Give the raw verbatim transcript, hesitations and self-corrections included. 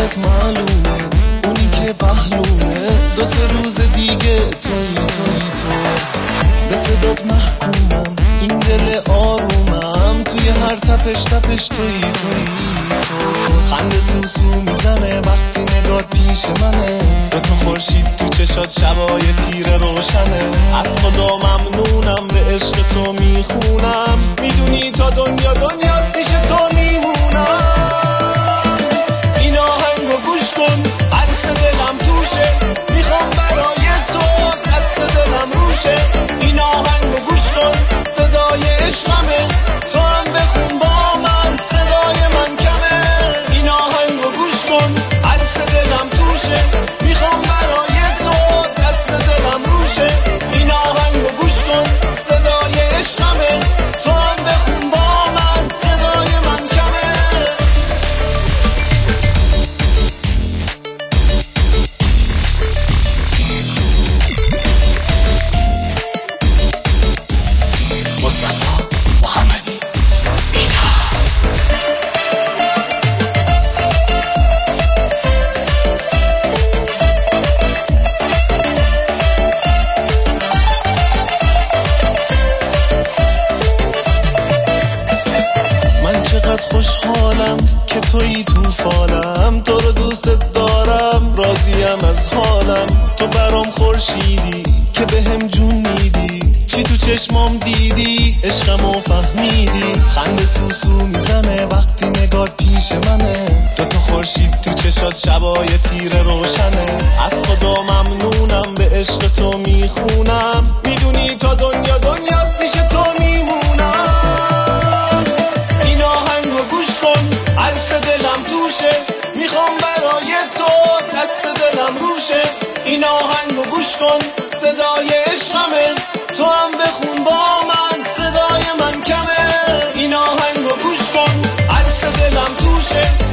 اسمت معلومه، اونی که پهلومه. دو سه روز دیگه توی توی تو به صدات محکومم، این دل آرومم، توی هر تپش تپش توی توی تو. خنده سوسو میزنه وقتی نگات پیش منه، دو تا خورشید تو چشات شبای تیره روشنه. از خدا ممنونم به عشق تو میخونم، میدونی تا دنیا دنیاست پیش تو میمونم. این آهنگو گوش کن حرف دلم توشه، میخوام برای تو دست دلم روشه. این آهنگو گوش کن صدای عشقمه، تو هم بخون با من صدای من کمه. این آهنگو گوش کن حرف دلم توشه، میخوام برای تو دست دلم روشه. این آهنگو گوش کن صدای عشقمه، تو هم بخون با من صدای من کمه. مصطفی محمدی بینا. من چقدر خوشحالم که تویی تو فالم، تو رو دوست دارم راضیم از حالم. تو برام خورشیدی که بهم جون میدی، چی تو چشمام دیدی عشقمو فهمیدی. خنده سوسو میزنه وقتی نگات پیش منه، دو تا خورشید تو چشات شبای تیره روشنه. از خدا ممنونم به عشق تو میخونم، میدونی تا دنیا دنیاست پیش تو میمونم. این آهنگو گوش کن حرف دلم توشه، میخوام برای تو دست دلم روشه. این آهنگو گوش کن صدای عشقمه، تو هم بخون با من صدای من کمه. این آهنگو گوش کن حرف دلم توشه،